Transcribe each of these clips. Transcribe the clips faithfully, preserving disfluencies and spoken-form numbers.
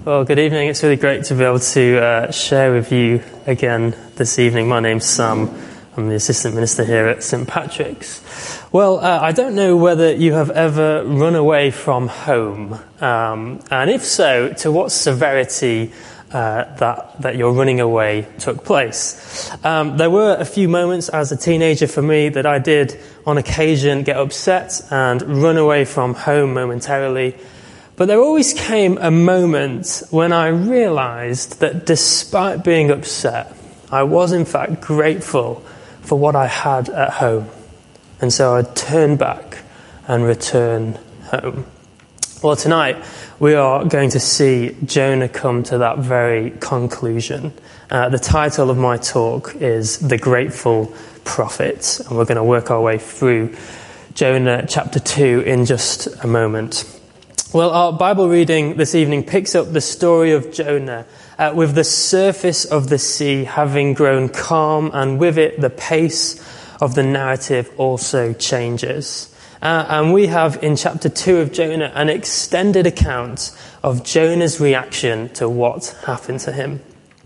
Well, good evening. It's really great to be able to uh, share with you again this evening. My name's Sam. I'm the Assistant Minister here at Saint Patrick's. Well, uh, I don't know whether you have ever run away from home. Um, and if so, to what severity uh, that, that your running away took place. Um, there were a few moments as a teenager for me that I did on occasion get upset and run away from home momentarily. But there always came a moment when I realized that despite being upset, I was in fact grateful for what I had at home. And so I'd turn back and return home. Well, tonight we are going to see Jonah come to that very conclusion. Uh, the title of my talk is The Grateful Prophet, and we're going to work our way through Jonah chapter two in just a moment. Well, our Bible reading this evening picks up the story of Jonah uh, with the surface of the sea having grown calm, and with it the pace of the narrative also changes. Uh, and we have in chapter two of Jonah an extended account of Jonah's reaction to what happened to him.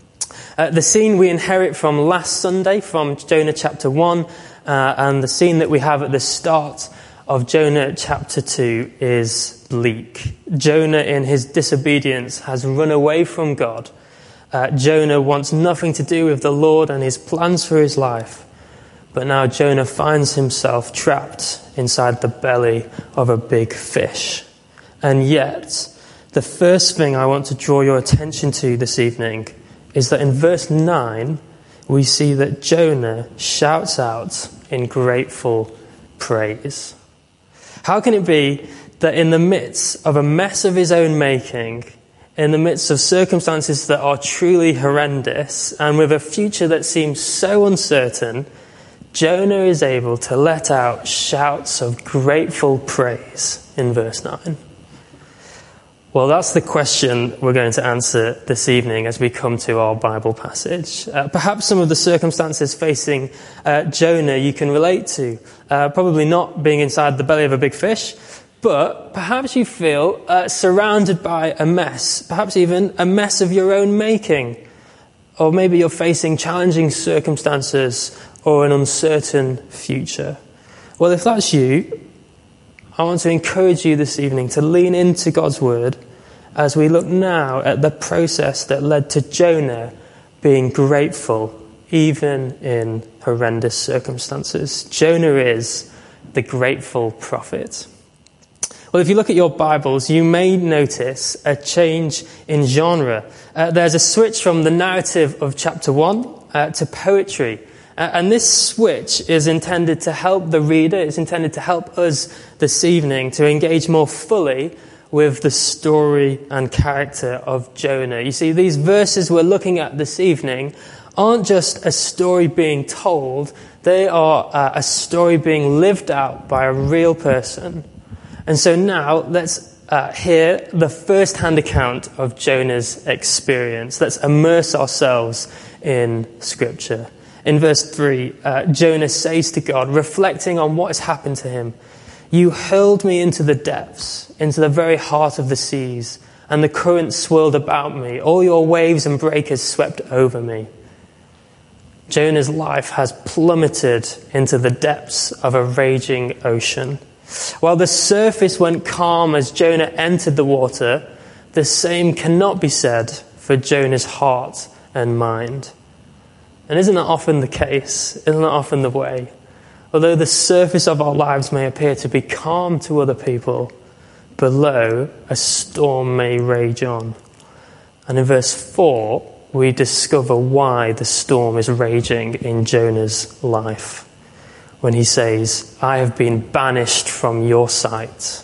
Uh, the scene we inherit from last Sunday, from Jonah chapter one, uh, and the scene that we have at the start of Jonah chapter two is bleak. Jonah, in his disobedience, has run away from God. Uh, Jonah wants nothing to do with the Lord and his plans for his life. But now Jonah finds himself trapped inside the belly of a big fish. And yet, the first thing I want to draw your attention to this evening is that in verse nine, we see that Jonah shouts out in grateful praise. How can it be that in the midst of a mess of his own making, in the midst of circumstances that are truly horrendous, and with a future that seems so uncertain, Jonah is able to let out shouts of grateful praise in verse nine? Well, that's the question we're going to answer this evening as we come to our Bible passage. Uh, perhaps some of the circumstances facing uh, Jonah you can relate to. Uh, probably not being inside the belly of a big fish, but perhaps you feel uh, surrounded by a mess, perhaps even a mess of your own making. Or maybe you're facing challenging circumstances or an uncertain future. Well, if that's you, I want to encourage you this evening to lean into God's word as we look now at the process that led to Jonah being grateful even in horrendous circumstances. Jonah is the grateful prophet. Well, if you look at your Bibles, you may notice a change in genre. Uh, there's a switch from the narrative of chapter one uh, to poetry. Uh, and this switch is intended to help the reader, it's intended to help us this evening to engage more fully with the story and character of Jonah. You see, these verses we're looking at this evening aren't just a story being told, they are uh, a story being lived out by a real person. And so now let's uh, hear the first-hand account of Jonah's experience. Let's immerse ourselves in Scripture. In verse three, uh, Jonah says to God, reflecting on what has happened to him, "You hurled me into the depths, into the very heart of the seas, and the currents swirled about me. All your waves and breakers swept over me." Jonah's life has plummeted into the depths of a raging ocean. While the surface went calm as Jonah entered the water, the same cannot be said for Jonah's heart and mind. And isn't that often the case? Isn't that often the way? Although the surface of our lives may appear to be calm to other people, below a storm may rage on. And in verse four, we discover why the storm is raging in Jonah's life. When he says, "I have been banished from your sight.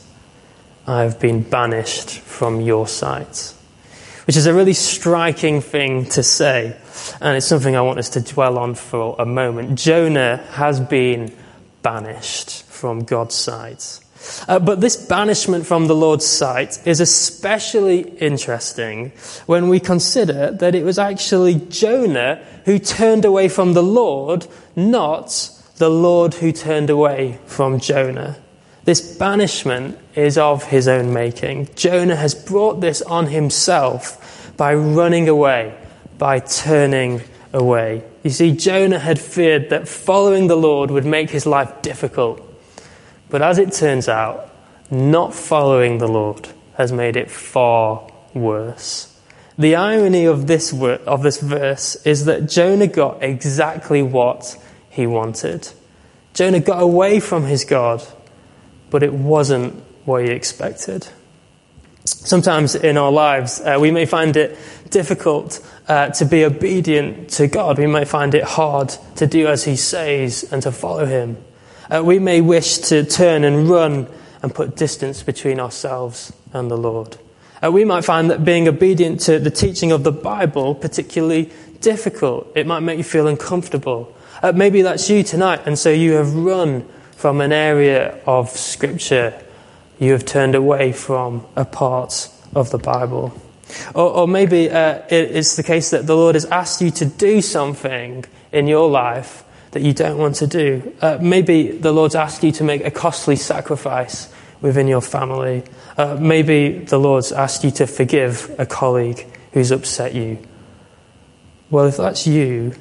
I have been banished from your sight." Which is a really striking thing to say. And it's something I want us to dwell on for a moment. Jonah has been banished from God's sight. Uh, but this banishment from the Lord's sight is especially interesting when we consider that it was actually Jonah who turned away from the Lord, not the Lord who turned away from Jonah. This banishment is of his own making. Jonah has brought this on himself by running away, by turning away. You see, Jonah had feared that following the Lord would make his life difficult. But as it turns out, not following the Lord has made it far worse. The irony of this wor- of this verse is that Jonah got exactly what he wanted. Jonah got away from his God, but it wasn't what he expected. Sometimes in our lives, uh, we may find it difficult uh, to be obedient to God. We may find it hard to do as he says and to follow him. Uh, we may wish to turn and run and put distance between ourselves and the Lord. Uh, we might find that being obedient to the teaching of the Bible particularly difficult. It might make you feel uncomfortable. Uh, maybe that's you tonight, and so you have run from an area of Scripture. You have turned away from a part of the Bible. Or, or maybe uh, it, it's the case that the Lord has asked you to do something in your life that you don't want to do. Uh, maybe the Lord's asked you to make a costly sacrifice within your family. Uh, maybe the Lord's asked you to forgive a colleague who's upset you. Well, if that's you,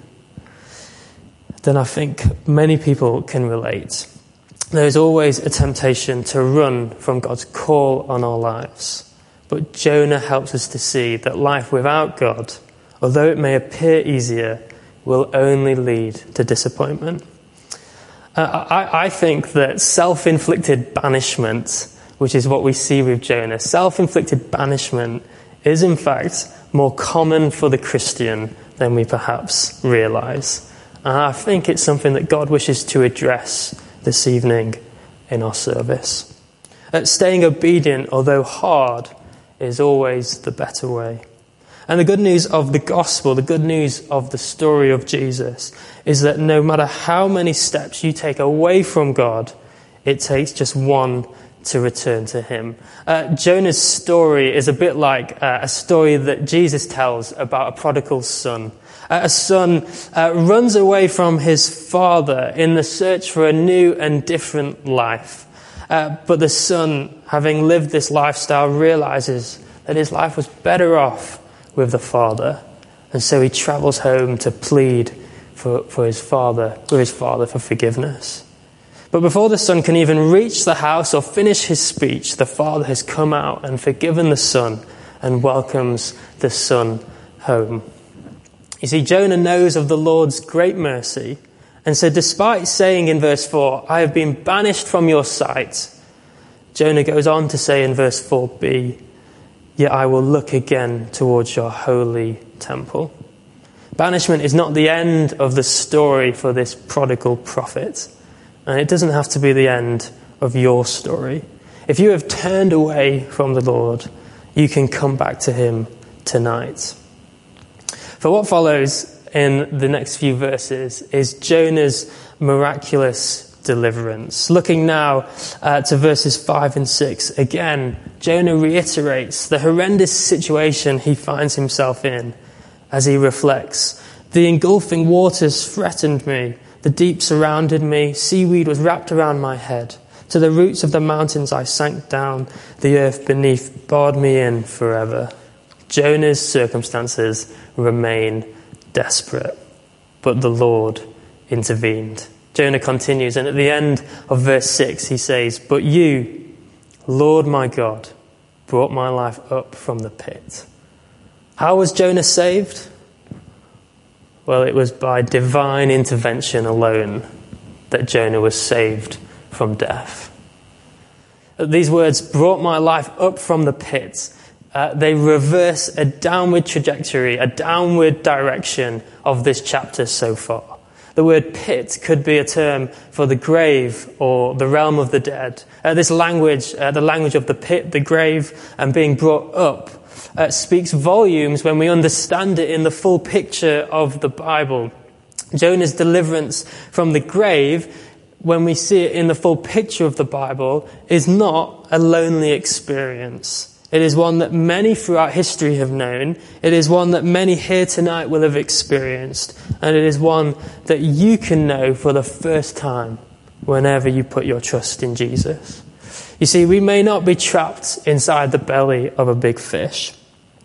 then I think many people can relate. There is always a temptation to run from God's call on our lives. But Jonah helps us to see that life without God, although it may appear easier, will only lead to disappointment. Uh, I, I think that self-inflicted banishment, which is what we see with Jonah, self-inflicted banishment is in fact more common for the Christian than we perhaps realise. And I think it's something that God wishes to address this evening in our service. Uh, staying obedient, although hard, is always the better way. And the good news of the gospel, the good news of the story of Jesus, is that no matter how many steps you take away from God, it takes just one to return to him. Uh, Jonah's story is a bit like uh, a story that Jesus tells about a prodigal son. Uh, a son uh, runs away from his father in the search for a new and different life. Uh, but the son, having lived this lifestyle, realizes that his life was better off with the father. And so he travels home to plead for, for his father, with his father for forgiveness. But before the son can even reach the house or finish his speech, the father has come out and forgiven the son and welcomes the son home. You see, Jonah knows of the Lord's great mercy. And so despite saying in verse four, I have been banished from your sight, Jonah goes on to say in verse four b, yet I will look again towards your holy temple. Banishment is not the end of the story for this prodigal prophet. And it doesn't have to be the end of your story. If you have turned away from the Lord, you can come back to him tonight. For what follows in the next few verses is Jonah's miraculous deliverance. Looking now uh, to verses five and six, again, Jonah reiterates the horrendous situation he finds himself in as he reflects. The engulfing waters threatened me. The deep surrounded me. Seaweed was wrapped around my head. To the roots of the mountains I sank down. The earth beneath barred me in forever. Jonah's circumstances remain desperate, but the Lord intervened. Jonah continues, and at the end of verse six he says, but you, Lord my God, brought my life up from the pit. How was Jonah saved? Well, it was by divine intervention alone that Jonah was saved from death. These words, brought my life up from the pit, uh, they reverse a downward trajectory, a downward direction of this chapter so far. The word pit could be a term for the grave or the realm of the dead. Uh, this language, uh, the language of the pit, the grave, and being brought up, Uh, speaks volumes when we understand it in the full picture of the Bible. Jonah's deliverance from the grave, when we see it in the full picture of the Bible, is not a lonely experience. It is one that many throughout history have known. It is one that many here tonight will have experienced. And it is one that you can know for the first time whenever you put your trust in Jesus. You see, we may not be trapped inside the belly of a big fish,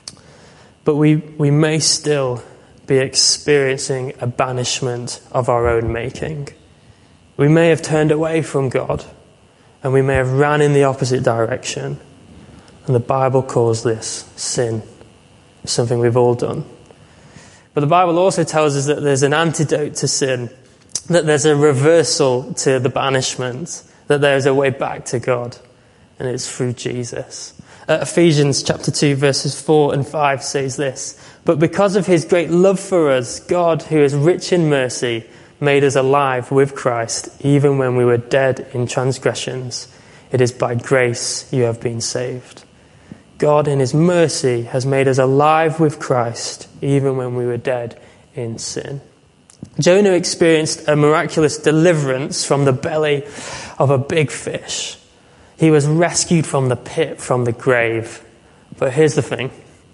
but we, we may still be experiencing a banishment of our own making. We may have turned away from God, and we may have ran in the opposite direction. And the Bible calls this sin. It's something we've all done. But the Bible also tells us that there's an antidote to sin, that there's a reversal to the banishment, that there's a way back to God, and it's through Jesus. Uh, Ephesians chapter two verses four and five says this, "But because of his great love for us, God, who is rich in mercy, made us alive with Christ, even when we were dead in transgressions. It is by grace you have been saved." God in his mercy has made us alive with Christ, even when we were dead in sin. Jonah experienced a miraculous deliverance from the belly of a big fish. He was rescued from the pit, from the grave. But here's the thing.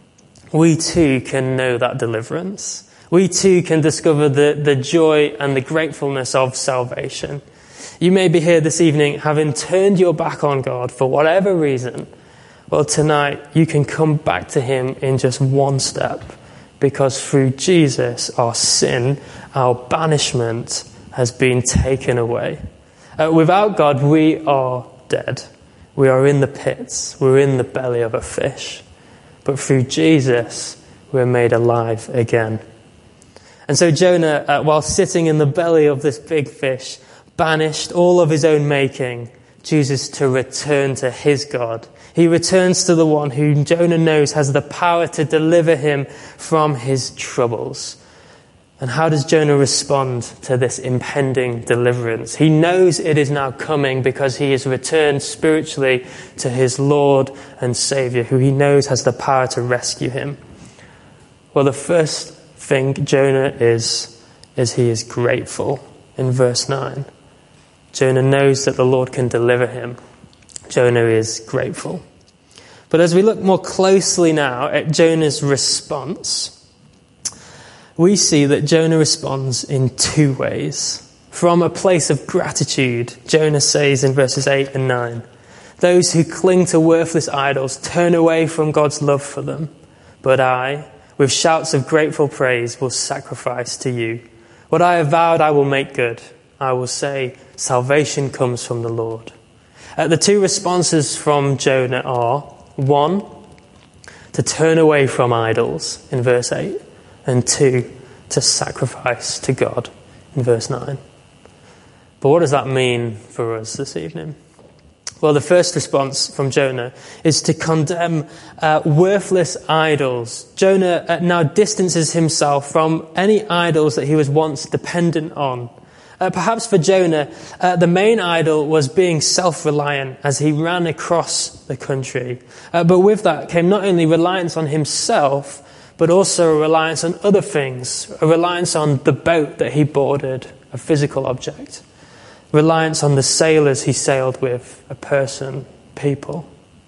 We too can know that deliverance. We too can discover the, the joy and the gratefulness of salvation. You may be here this evening having turned your back on God for whatever reason. Well, tonight you can come back to him in just one step, because through Jesus, our sin, our banishment has been taken away. Uh, without God, we are dead. We are in the pits. We're in the belly of a fish. But through Jesus, we're made alive again. And so Jonah, uh, while sitting in the belly of this big fish, banished all of his own making, chooses to return to his God. He returns to the one whom Jonah knows has the power to deliver him from his troubles. And how does Jonah respond to this impending deliverance? He knows it is now coming because he has returned spiritually to his Lord and Savior, who he knows has the power to rescue him. Well, the first thing Jonah is, is he is grateful. In verse nine, Jonah knows that the Lord can deliver him. Jonah is grateful. But as we look more closely now at Jonah's response, we see that Jonah responds in two ways. From a place of gratitude, Jonah says in verses eight and nine, "Those who cling to worthless idols turn away from God's love for them. But I, with shouts of grateful praise, will sacrifice to you. What I have vowed I will make good. I will say, salvation comes from the Lord." Uh, the two responses from Jonah are, one, to turn away from idols in verse eight, and two, to sacrifice to God in verse nine. But what does that mean for us this evening? Well, the first response from Jonah is to condemn uh, worthless idols. Jonah uh, now distances himself from any idols that he was once dependent on. Uh, perhaps for Jonah, uh, the main idol was being self-reliant as he ran across the country. Uh, but with that came not only reliance on himself, but also a reliance on other things, a reliance on the boat that he boarded, a physical object, reliance on the sailors he sailed with, a person, people.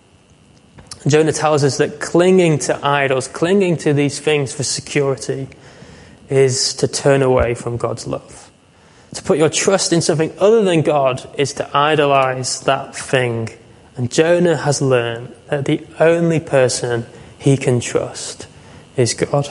Jonah tells us that clinging to idols, clinging to these things for security, is to turn away from God's love. To put your trust in something other than God is to idolize that thing. And Jonah has learned that the only person he can trust is God.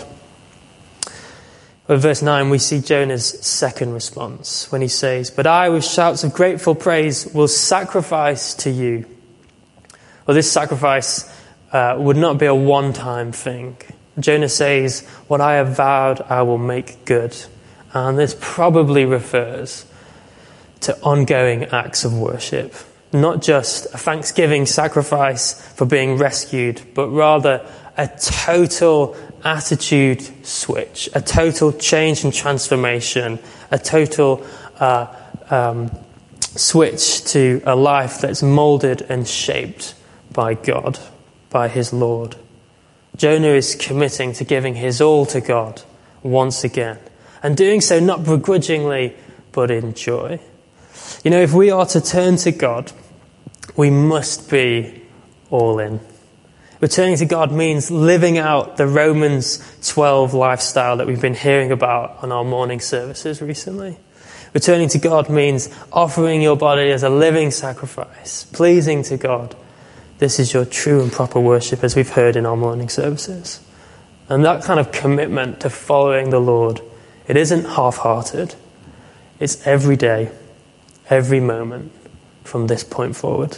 In verse nine, we see Jonah's second response when he says, "But I, with shouts of grateful praise, will sacrifice to you." Well, this sacrifice uh, would not be a one-time thing. Jonah says, "What I have vowed, I will make good." And this probably refers to ongoing acts of worship. Not just a thanksgiving sacrifice for being rescued, but rather a total attitude switch, a total change and transformation, a total uh, um, switch to a life that's molded and shaped by God, by his Lord. Jonah is committing to giving his all to God once again, and doing so not begrudgingly, but in joy. You know, if we are to turn to God, we must be all in. Returning to God means living out the Romans twelve lifestyle that we've been hearing about on our morning services recently. Returning to God means offering your body as a living sacrifice, pleasing to God. This is your true and proper worship, as we've heard in our morning services. And that kind of commitment to following the Lord, it isn't half-hearted. It's every day, every moment from this point forward.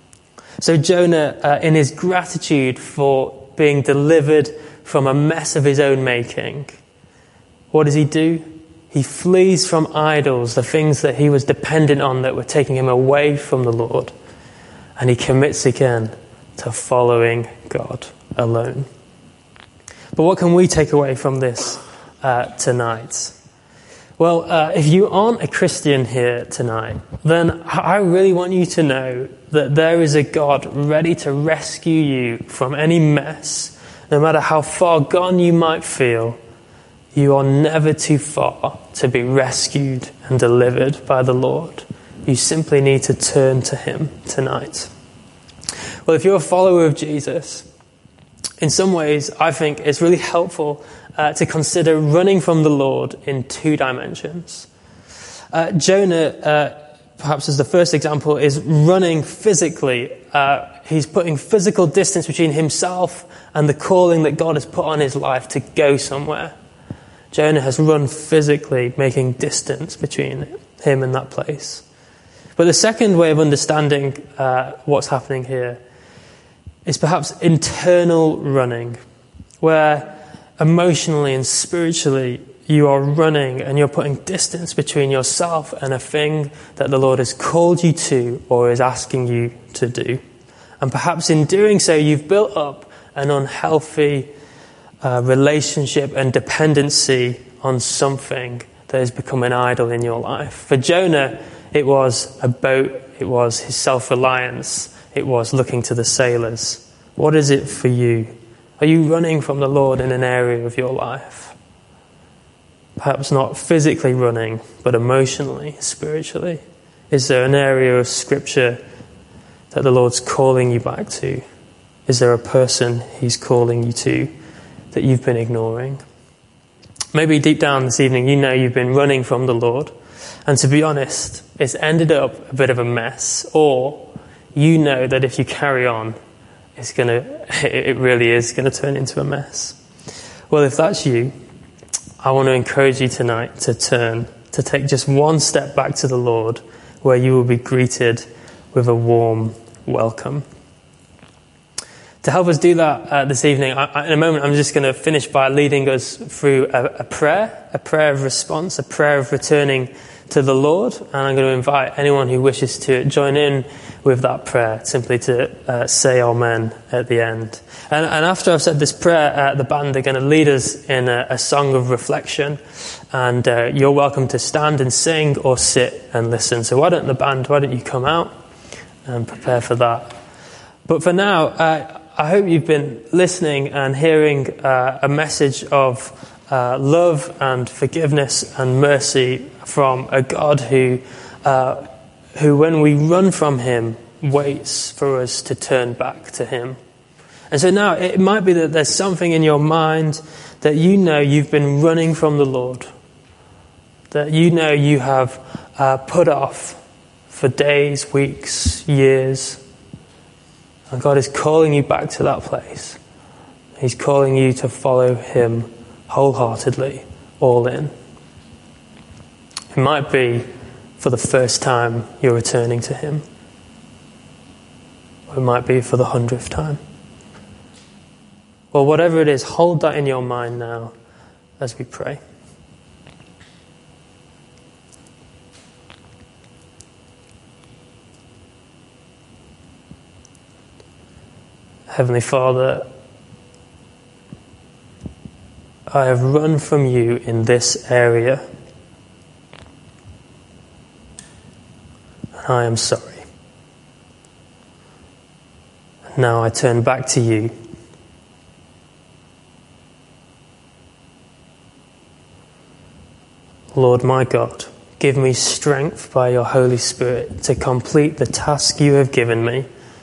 So Jonah, uh, in his gratitude for being delivered from a mess of his own making, what does he do? He flees from idols, the things that he was dependent on that were taking him away from the Lord. And he commits again to following God alone. But what can we take away from this uh, tonight? Well, uh, if you aren't a Christian here tonight, then I really want you to know that there is a God ready to rescue you from any mess. No matter how far gone you might feel, you are never too far to be rescued and delivered by the Lord. You simply need to turn to him tonight. Well, if you're a follower of Jesus, in some ways, I think it's really helpful uh, to consider running from the Lord in two dimensions. Uh, Jonah, uh, perhaps as the first example, is running physically. Uh, he's putting physical distance between himself and the calling that God has put on his life to go somewhere. Jonah has run physically, making distance between him and that place. But the second way of understanding uh, what's happening here is perhaps internal running, where emotionally and spiritually you are running and you're putting distance between yourself and a thing that the Lord has called you to or is asking you to do. And perhaps in doing so, you've built up an unhealthy uh, relationship and dependency on something that has become an idol in your life. For Jonah, it was a boat, it was his self-reliance, it was looking to the sailors. What is it for you? Are you running from the Lord in an area of your life? Perhaps not physically running, but emotionally, spiritually. Is there an area of Scripture that the Lord's calling you back to? Is there a person he's calling you to that you've been ignoring? Maybe deep down this evening you know you've been running from the Lord, and to be honest, it's ended up a bit of a mess, or you know that if you carry on, it's gonna, it really is going to turn into a mess. Well, if that's you, I want to encourage you tonight to turn, to take just one step back to the Lord, where you will be greeted with a warm welcome. To help us do that uh, this evening, I, I, in a moment I'm just going to finish by leading us through a, a prayer, a prayer of response, a prayer of returning to the Lord, and I'm going to invite anyone who wishes to join in with that prayer, simply to uh, say amen at the end. And, and after I've said this prayer, uh, the band are going to lead us in a, a song of reflection, and uh, you're welcome to stand and sing or sit and listen. So why don't the band, why don't you come out and prepare for that? But for now, uh, I hope you've been listening and hearing uh, a message of uh, love and forgiveness and mercy from a God who, uh, who when we run from him, waits for us to turn back to him. And so now it might be that there's something in your mind that you know you've been running from the Lord, that you know you have uh, put off for days, weeks, years. And God is calling you back to that place. He's calling you to follow him wholeheartedly, all in. It might be for the first time you're returning to him. Or it might be for the hundredth time. Well, whatever it is, hold that in your mind now as we pray. Heavenly Father, I have run from you in this area. And I am sorry. Now I turn back to you. Lord my God, give me strength by your Holy Spirit to complete the task you have given me.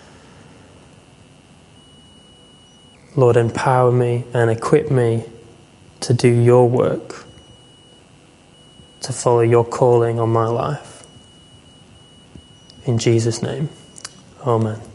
Lord, empower me and equip me to do your work, to follow your calling on my life. In Jesus' name, amen.